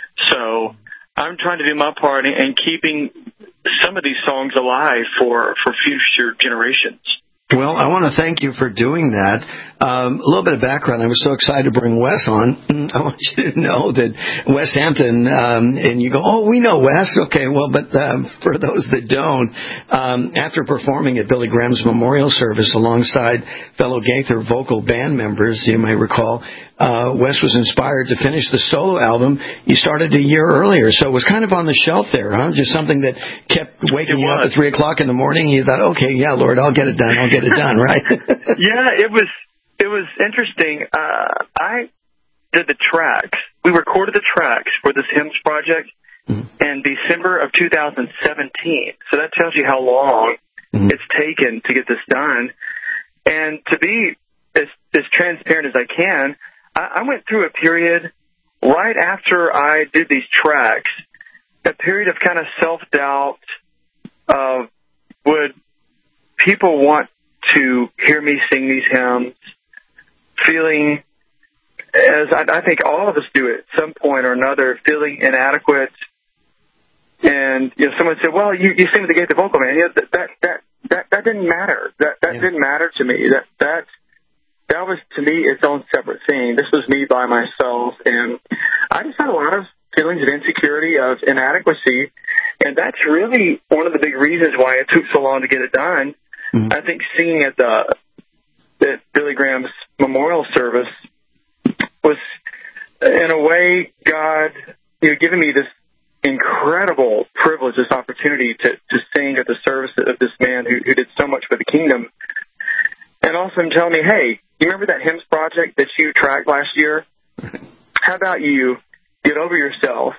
So I'm trying to do my part in keeping some of these songs alive for future generations. Well, I want to thank you for doing that. A little bit of background. I was so excited to bring Wes on. I want you to know that Wes Hampton, and you go, oh, we know Wes. Okay, well, but for those that don't, after performing at Billy Graham's memorial service alongside fellow Gaither vocal band members, you may recall, Wes was inspired to finish the solo album you started a year earlier. So it was kind of on the shelf there, huh? Just something that kept waking you up at 3 o'clock in the morning. You thought, okay, yeah, Lord, I'll get it done, right? Yeah, it was interesting. I did the tracks. We recorded the tracks for this hymns project in December of 2017. So that tells you how long it's taken to get this done. And to be as transparent as I can, I went through a period right after I did these tracks, a period of kind of self-doubt of, would people want to hear me sing these hymns, feeling, as I think all of us do at some point or another, feeling inadequate. And someone said, well, you sing with the Gaither vocal man. That didn't matter. That didn't matter to me. That was, to me, its own separate thing. This was me by myself, and I just had a lot of feelings of insecurity, of inadequacy, and that's really one of the big reasons why it took so long to get it done. Mm-hmm. I think singing at Billy Graham's memorial service was, in a way, God giving me this incredible privilege, this opportunity to sing at the service of this man who did so much for the kingdom. And also him telling me, hey, you remember that hymns project that you tracked last year? How about you get over yourself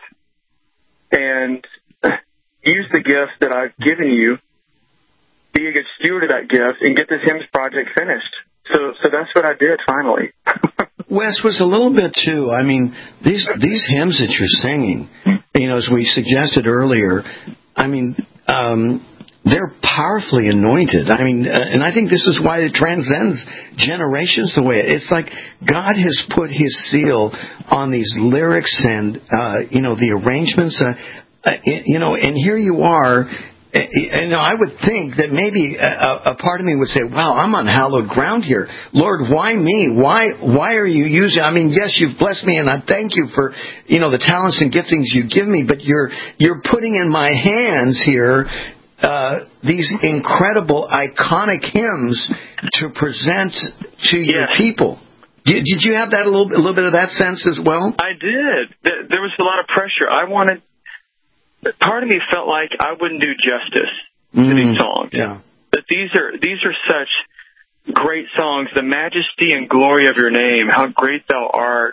and use the gift that I've given you, be a good steward of that gift, and get this hymns project finished. So that's what I did finally. Wes, was a little bit too. I mean, these hymns that you're singing, as we suggested earlier, I mean, they're powerfully anointed. I mean, and I think this is why it transcends generations the way it's like God has put His seal on these lyrics and, the arrangements, and here you are. I would think that maybe a part of me would say, wow, I'm on hallowed ground here. Lord, why me? Why are you using, I mean, yes, you've blessed me and I thank you for, the talents and giftings you give me, but you're putting in my hands here these incredible, iconic hymns to present to your people. Did you have that a little bit of that sense as well? I did. There was a lot of pressure. Part of me felt like I wouldn't do justice to these songs. Yeah. That these are such great songs. The majesty and glory of your name, how great thou art.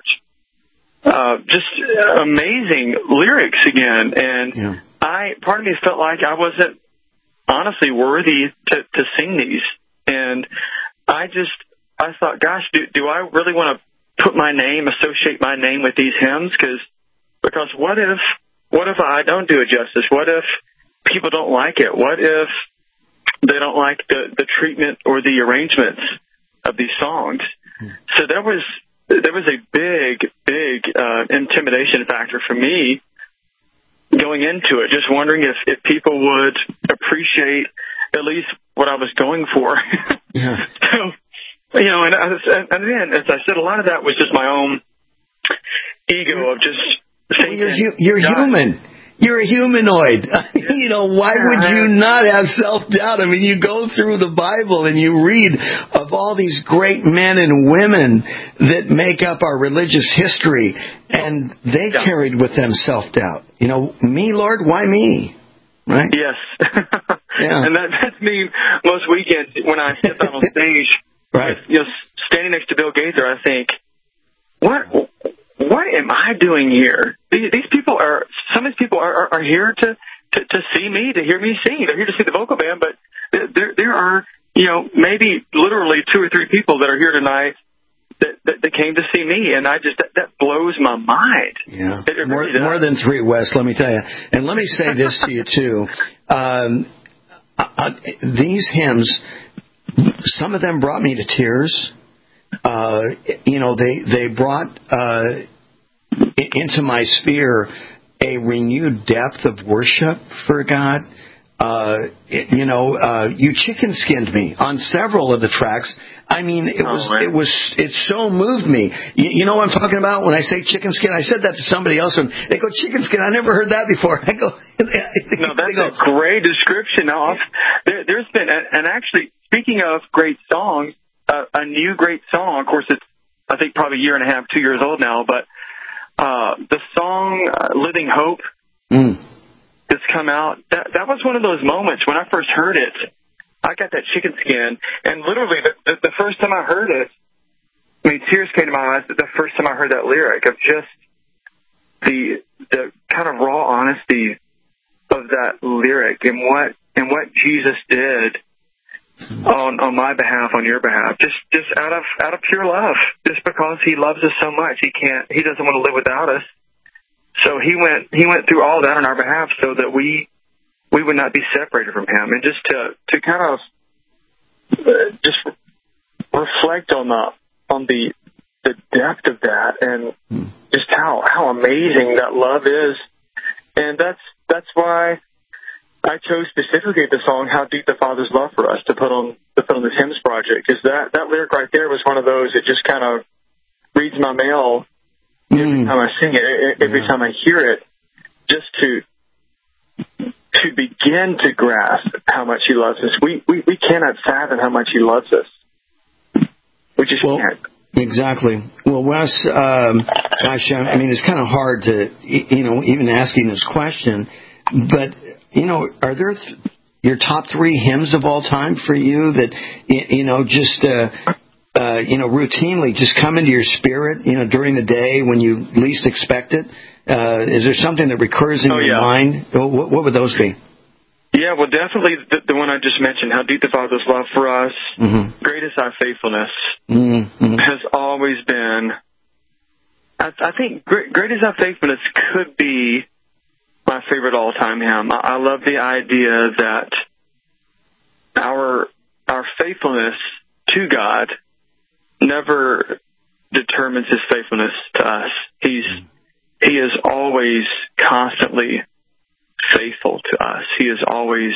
Just amazing lyrics again. And part of me felt like I wasn't honestly worthy to sing these. And I thought, gosh, do I really want to associate my name with these hymns? Because what if I don't do it justice? What if people don't like it? What if they don't like the treatment or the arrangements of these songs. So there was a big intimidation factor for me going into it, just wondering if people would appreciate at least what I was going for. Yeah. So, you know, and then, as I said, a lot of that was just my own ego of just thinking. Well, you're human. You're a humanoid. You know, why would you not have self-doubt? I mean, you go through the Bible and you read of all these great men and women that make up our religious history, and they carried with them self-doubt. You know, me, Lord, why me? Right? Yes. Yeah. And that's me most weekends when I step out on stage. Right. You know, standing next to Bill Gaither, I think, what am I doing here? These people some of these people are here to see me, to hear me sing. They're here to see the vocal band, but there are, you know, maybe literally 2 or 3 people that are here tonight that came to see me, and that blows my mind. Yeah, more than 3, Wes, let me tell you. And let me say this to you, too. These hymns, some of them brought me to tears. You know, they brought into my sphere a renewed depth of worship for God. You know, you chicken skinned me on several of the tracks. I mean, it so moved me. You know what I'm talking about when I say chicken skin? I said that to somebody else, and they go, chicken skin, I never heard that before. I go, no, that's a great description. Now, there's been, and actually, speaking of great songs, a new great song, of course, it's, I think, probably a year and a half, 2 years old now, but the song Living Hope has come out. That was one of those moments when I first heard it. I got that chicken skin, and literally the first time I heard it, I mean, tears came to my eyes the first time I heard that lyric of just the kind of raw honesty of that lyric and what Jesus did on my behalf, on your behalf, just out of pure love, just because he loves us so much. He doesn't want to live without us. So he went through all that on our behalf so that we would not be separated from him. And just to kind of just reflect on the depth of that and just how amazing that love is. And that's why I chose specifically the song "How Deep the Father's Love for Us" to put on this hymns project, because that lyric right there was one of those that just kind of reads my mail every time I sing it, every time I hear it, just to begin to grasp how much he loves us. We cannot fathom how much he loves us. We just can't. Exactly. Well, Wes, gosh, I mean, it's kind of hard to, you know, even asking this question, but, you know, are there your top 3 hymns of all time for you that, you know, just, you know, routinely just come into your spirit, you know, during the day when you least expect it? Is there something that recurs in your mind? What would those be? Yeah, well, definitely the one I just mentioned, "How Deep the Father's Love for Us." Great is Thy Faithfulness has always been. I think Great is Thy Faithfulness could be my favorite all-time hymn. I love the idea that our faithfulness to God never determines his faithfulness to us. He is always constantly faithful to us. He is always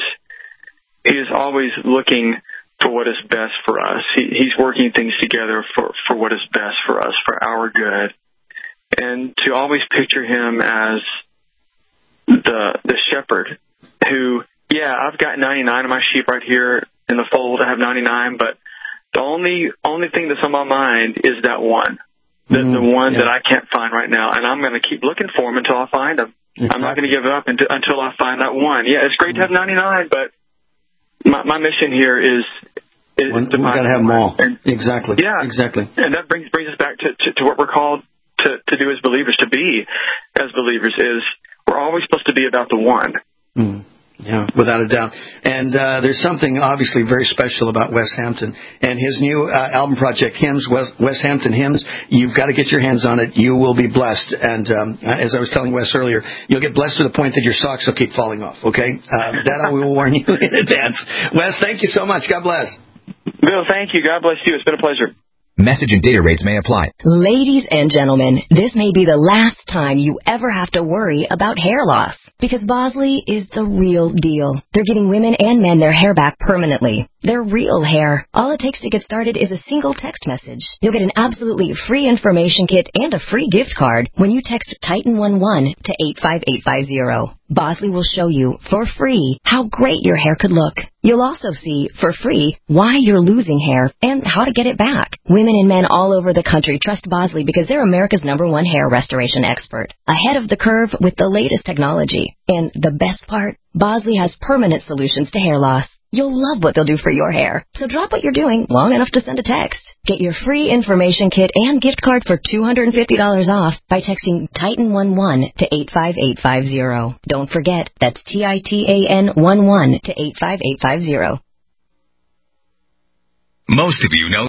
looking for what is best for us. He's working things together for what is best for us, for our good. And to always picture him as the shepherd who, I've got 99 of my sheep right here in the fold. I have 99, but the only thing that's on my mind is that one. The one that I can't find right now, and I'm going to keep looking for him until I find him. Exactly. I'm not going to give up until I find that one. Yeah, it's great to have 99, but my mission here is to we got to have them all. Exactly. Yeah, exactly. And that brings us back to what we're called to do as believers, to be as believers, is we're always supposed to be about the one. Yeah, without a doubt. And there's something obviously very special about Wes Hampton and his new album project, Hymns, Wes Hampton Hymns. You've got to get your hands on it. You will be blessed. And as I was telling Wes earlier, you'll get blessed to the point that your socks will keep falling off, okay? That I will warn you in advance. Wes, thank you so much. God bless. Bill, thank you. God bless you. It's been a pleasure. Message and data rates may apply. Ladies and gentlemen, this may be the last time you ever have to worry about hair loss, because Bosley is the real deal. They're giving women and men their hair back permanently. Their real hair. All it takes to get started is a single text message. You'll get an absolutely free information kit and a free gift card when you text Titan11 to 85850. Bosley will show you, for free, how great your hair could look. You'll also see, for free, why you're losing hair and how to get it back. Women and men all over the country trust Bosley because they're America's #1 hair restoration expert. Ahead of the curve with the latest technology. And the best part? Bosley has permanent solutions to hair loss. You'll love what they'll do for your hair. So drop what you're doing long enough to send a text. Get your free information kit and gift card for $250 off by texting Titan11 to 85850. Don't forget, that's TITAN11 to 85850. Most of you know